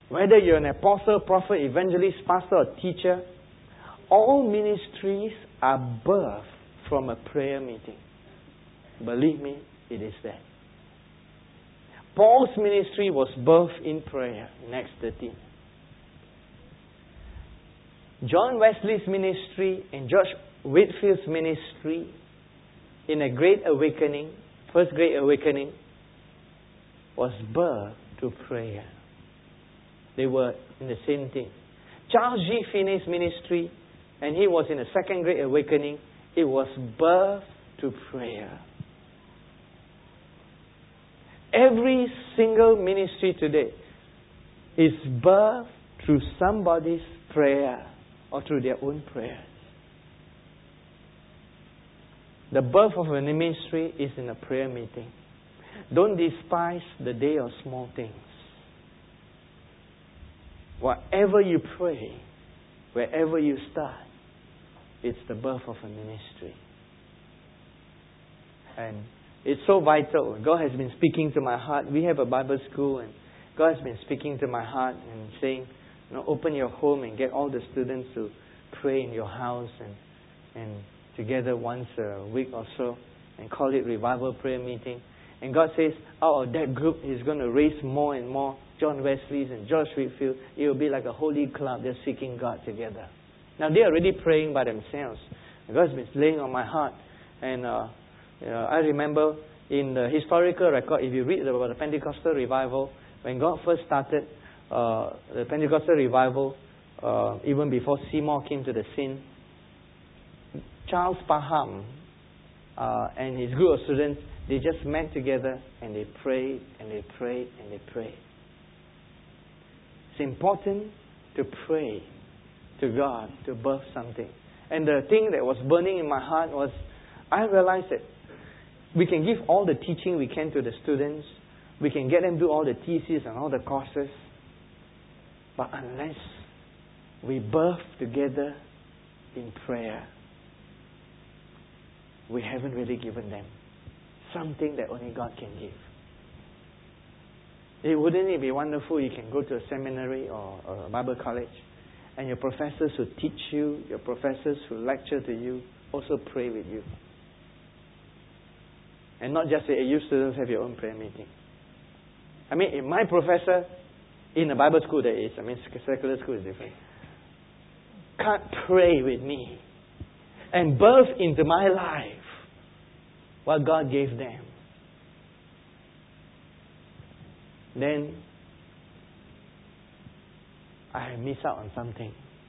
Whether you're an apostle, prophet, evangelist, pastor, or teacher, all ministries are birthed from a prayer meeting. Believe me, it is that. Paul's ministry was birthed in prayer in Acts 13. John Wesley's ministry and George Whitfield's ministry in a great awakening, first great awakening, was birthed through prayer. They were in the same thing. Charles G. Finney's ministry, and he was in a second great awakening, it was birthed through prayer. Every single ministry today is birthed through somebody's prayer or through their own prayers. The birth of a ministry is in a prayer meeting. Don't despise the day of small things. Whatever you pray, wherever you start, it's the birth of a ministry. And it's so vital. God has been speaking to my heart. We have a Bible school, and God has been speaking to my heart and saying, open your home and get all the students to pray in your house and together once a week or so, and call it revival prayer meeting. And God says, out of that group, He's going to raise more and more John Wesley's and George Whitfield. It will be like a holy club. They're seeking God together. Now, they're already praying by themselves. God's been laying on my heart. And I remember in the historical record, if you read about the Pentecostal revival, when God first started the Pentecostal revival, even before Seymour came to the scene, Charles Parham and his group of students, they just met together and they prayed and they prayed and they prayed. It's important to pray to God to birth something. And the thing that was burning in my heart was, I realized that we can give all the teaching we can to the students. We can get them to do all the theses and all the courses. But unless we birth together in prayer, we haven't really given them something that only God can give. Wouldn't it be wonderful you can go to a seminary or a Bible college and your professors who teach you, your professors who lecture to you, also pray with you. And not just say, hey, you students have your own prayer meeting. I mean, if my professor in a Bible school that is, secular school is different, can't pray with me and birth into my life what God gave them, then I miss out on something.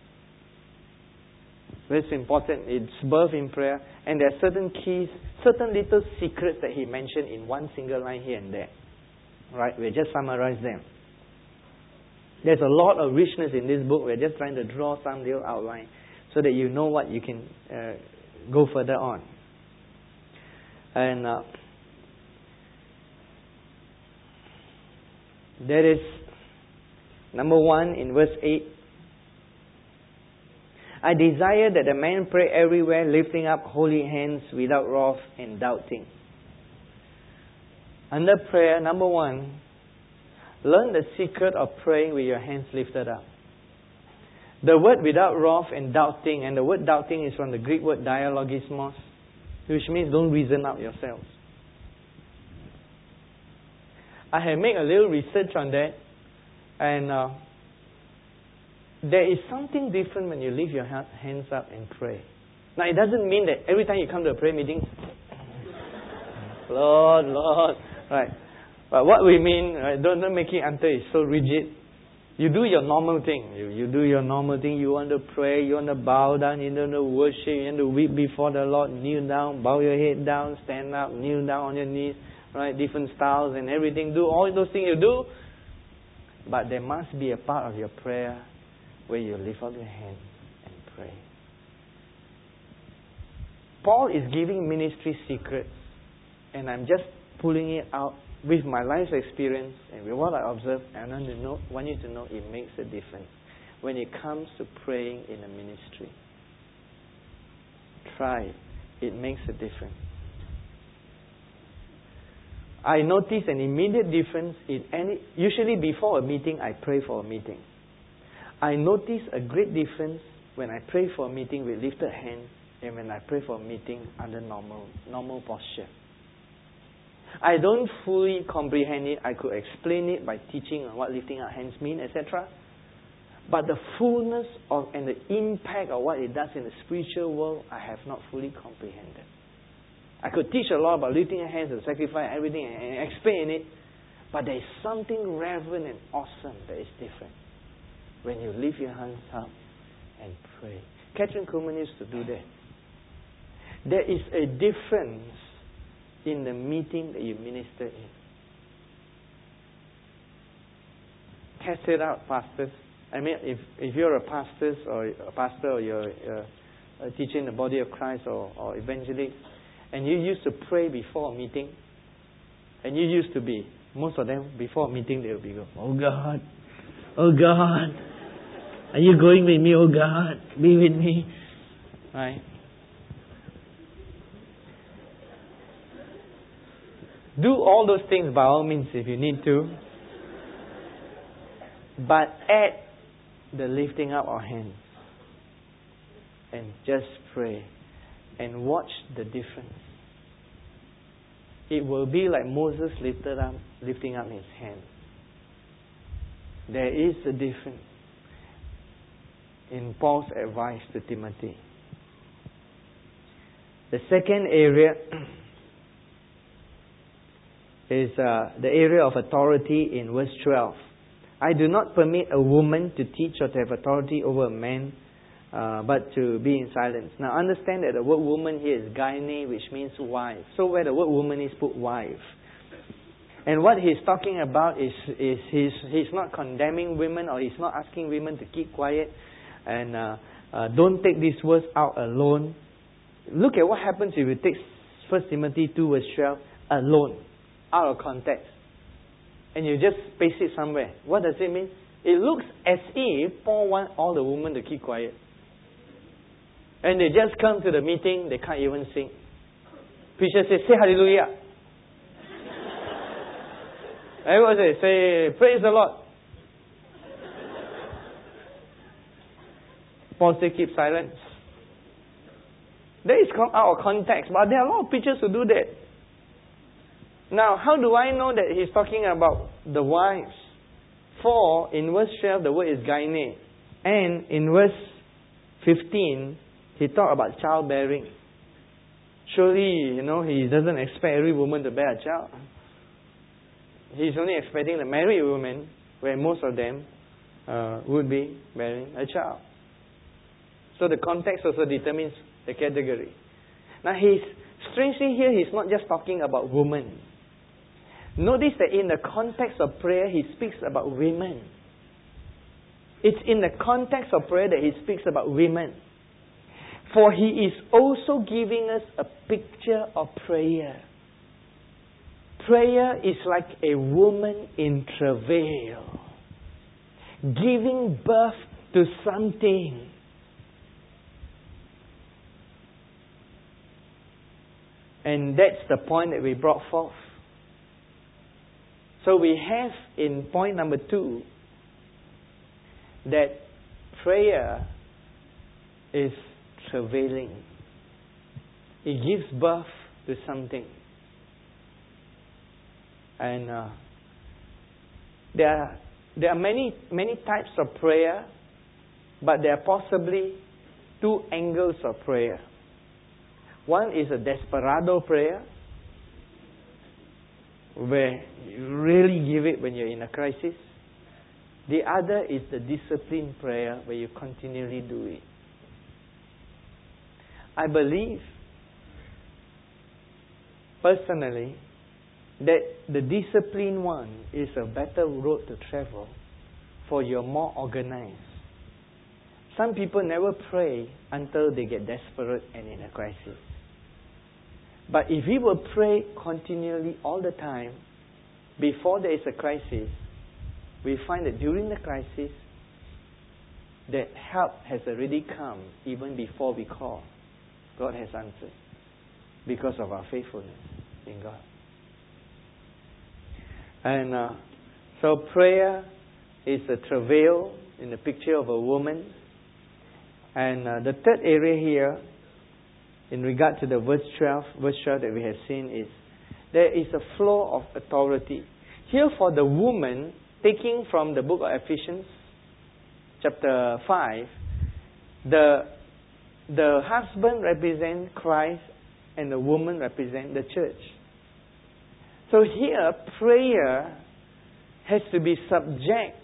It's important. It's birth in prayer. And there are certain keys, certain little secrets that he mentioned in one single line here and there. Right? We'll just summarize them. There's a lot of richness in this book. We're just trying to draw some little outline so that you know what you can go further on. And there is number 1 in verse 8. I desire that a man pray everywhere, lifting up holy hands without wrath and doubting. Under prayer, number 1, learn the secret of praying with your hands lifted up. The word without wrath and doubting, and the word doubting is from the Greek word dialogismos, which means don't reason out yourselves. I have made a little research on that, and there is something different when you lift your hands up and pray. Now, it doesn't mean that every time you come to a prayer meeting, Lord, Lord, right? But what we mean, right, don't make it until it's so rigid. You do your normal thing. You do your normal thing. You want to pray, you want to bow down, you want to worship, you want to weep before the Lord, kneel down, bow your head down, stand up, kneel down on your knees, right? Different styles and everything. Do all those things you do. But there must be a part of your prayer where you lift up your hands and pray. Paul is giving ministry secrets, and I'm just pulling it out with my life's experience and with what I observed. And I want you to know it makes a difference when it comes to praying in a ministry. Try it. It makes a difference. I notice an immediate difference usually before a meeting, I pray for a meeting. I notice a great difference when I pray for a meeting with lifted hands and when I pray for a meeting under normal posture. I don't fully comprehend it. I could explain it by teaching on what lifting our hands mean, etc. But the fullness and the impact of what it does in the spiritual world, I have not fully comprehended. I could teach a lot about lifting your hands and sacrifice everything and explain it, but there is something reverent and awesome that is different when you lift your hands up and pray. Catherine Kuhlman used to do that. There is a difference in the meeting that you minister in. Test it out, pastors. I mean, if you're a pastor or you're a teacher in the body of Christ or evangelist, and you used to pray before a meeting, and you used to be, most of them, before a meeting, they will be going, oh God, are you going with me, oh God, be with me, right? Do all those things by all means if you need to, but add the lifting up our hands and just pray and watch the difference. It will be like Moses lifting up his hand. There is a difference in Paul's advice to Timothy. The second area is the area of authority in verse 12. I do not permit a woman to teach or to have authority over a man, but to be in silence. Now understand that the word woman here is gyne, which means wife. So where the word woman is, put wife. And what he's talking about is he's not condemning women, or he's not asking women to keep quiet and don't take these words out alone. Look at what happens if you take 1 Timothy 2 verse 12 alone, out of context, and you just paste it somewhere. What does it mean? It looks as if Paul wants all the women to keep quiet. And they just come to the meeting, they can't even sing. Preacher says, say hallelujah. Everyone say praise the Lord. Paul says keep silence. That is out of context, but there are a lot of preachers who do that. Now, how do I know that he's talking about the wives? For in verse 12, the word is gyne. And in verse 15, he talked about childbearing. Surely, he doesn't expect every woman to bear a child. He's only expecting the married women, where most of them would be bearing a child. So the context also determines the category. Now, strangely here, he's not just talking about women. Notice that in the context of prayer, he speaks about women. It's in the context of prayer that he speaks about women. For he is also giving us a picture of prayer. Prayer is like a woman in travail, giving birth to something. And that's the point that we brought forth. So we have in point number 2 that prayer is travailing. It gives birth to something. And there are many types of prayer, but there are possibly 2 angles of prayer. One is a desperado prayer, where you really give it when you're in a crisis. The other is the disciplined prayer, where you continually do it. I believe, personally, that the disciplined one is a better road to travel, for you're more organized. Some people never pray until they get desperate and in a crisis. But if we will pray continually all the time, before there is a crisis, we find that during the crisis, that help has already come even before we call. God has answered because of our faithfulness in God. And so prayer is a travail in the picture of a woman. And the third area here, in regard to the verse 12 that we have seen, is there is a flow of authority. Here for the woman, taking from the book of Ephesians, chapter 5, the husband represents Christ and the woman represents the church. So here, prayer has to be subject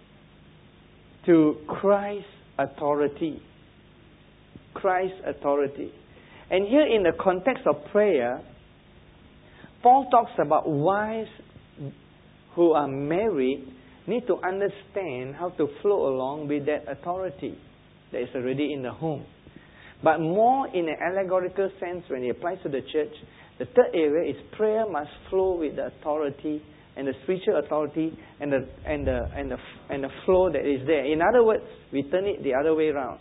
to Christ's authority. Christ's authority. And here in the context of prayer, Paul talks about wives who are married need to understand how to flow along with that authority that is already in the home. But more in an allegorical sense, when it applies to the church, the third area is prayer must flow with the authority and the spiritual authority and the flow that is there. In other words, we turn it the other way around.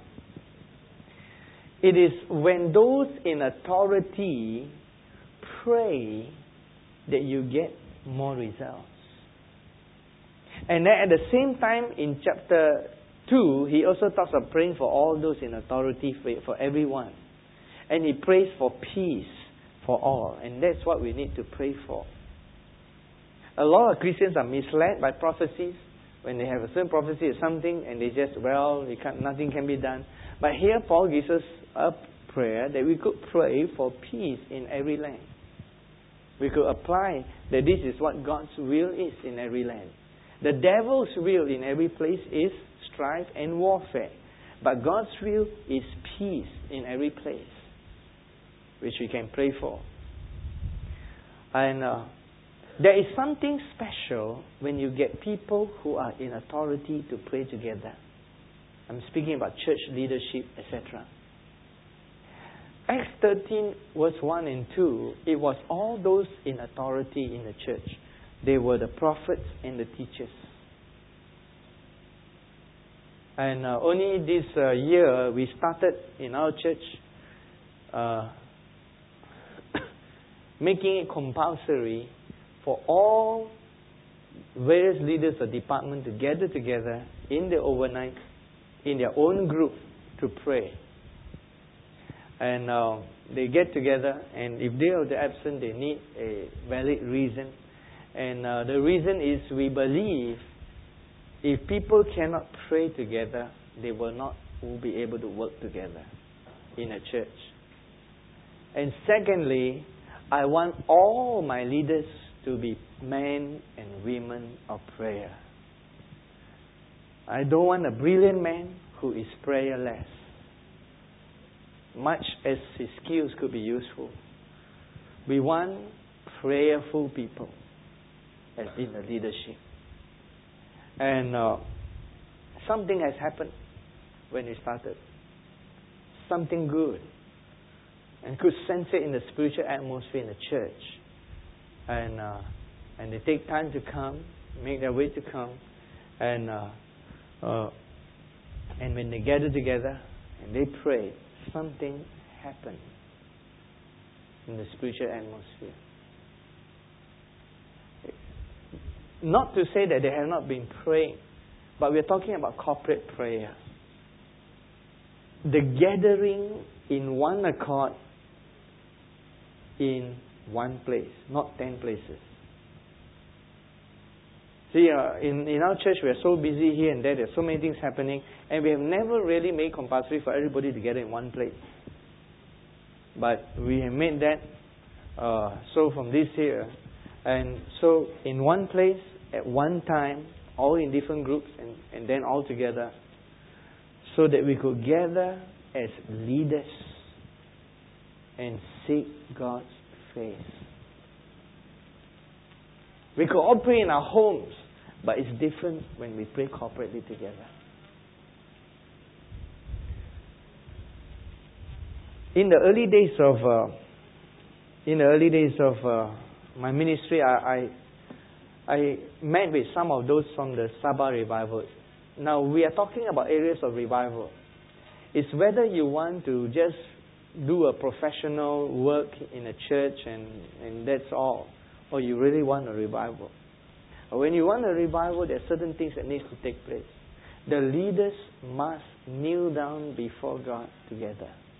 It is when those in authority pray that you get more results. And then at the same time, in chapter 2, he also talks of praying for all those in authority, for everyone. And he prays for peace for all. And that's what we need to pray for. A lot of Christians are misled by prophecies. When they have a certain prophecy or something, and they just, nothing can be done. But here Paul gives us a prayer that we could pray for peace in every land. We could apply that this is what God's will is in every land. The devil's will in every place is strife and warfare. But God's will is peace in every place, which we can pray for. And there is something special when you get people who are in authority to pray together. I'm speaking about church leadership, etc. Acts 13 verse 1 and 2, it was all those in authority in the church. They were the prophets and the teachers. And only this year we started in our church making it compulsory for all various leaders of department to gather together in the overnight in their own group to pray. And they get together, and if they are absent, they need a valid reason. And the reason is we believe if people cannot pray together, they will be able to work together in a church. And secondly, I want all my leaders to be men and women of prayer. I don't want a brilliant man who is prayerless, much as his skills could be useful. We want prayerful people as in the leadership. And something has happened when we started. Something good. And could sense it in the spiritual atmosphere in the church. And they take time to come, make their way to come. And when they gather together and they pray, something happens in the spiritual atmosphere. Not to say that they have not been praying, but we're talking about corporate prayer. The gathering in one accord in one place, not 10 places. See, in our church, we are so busy here and there. There are so many things happening, and we have never really made compulsory for everybody to gather in one place. But we have made that so from this year. And so in one place, at one time, all in different groups, and then all together, so that we could gather as leaders and seek God's face. We could all pray in our homes, but it's different when we pray corporately together. In the early days of my ministry, I met with some of those from the Sabah revival. Now we are talking about areas of revival. It's whether you want to just do a professional work in a church and that's all, or you really want a revival. But when you want a revival, there are certain things that needs to take place. The leaders must kneel down before God together.